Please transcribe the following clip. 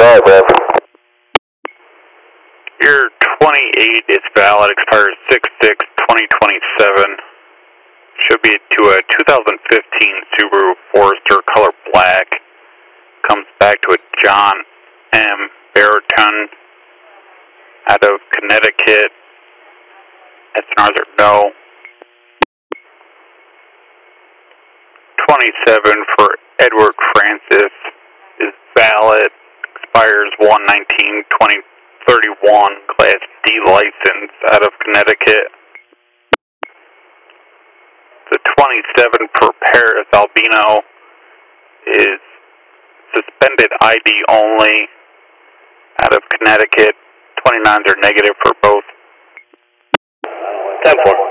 Sorry, Brad. Your 28 is valid, expires 6/6/2027. Should be to a 2015 Subaru Forester, color black. Comes back to a John M. Baritone out of Connecticut. SNRs are no. 27 for Edward Francis is valid, expires 1/19/2031, Class D license out of Connecticut. The 27 for Paris Albino is suspended ID only out of Connecticut. 29s are negative for both. 10-4.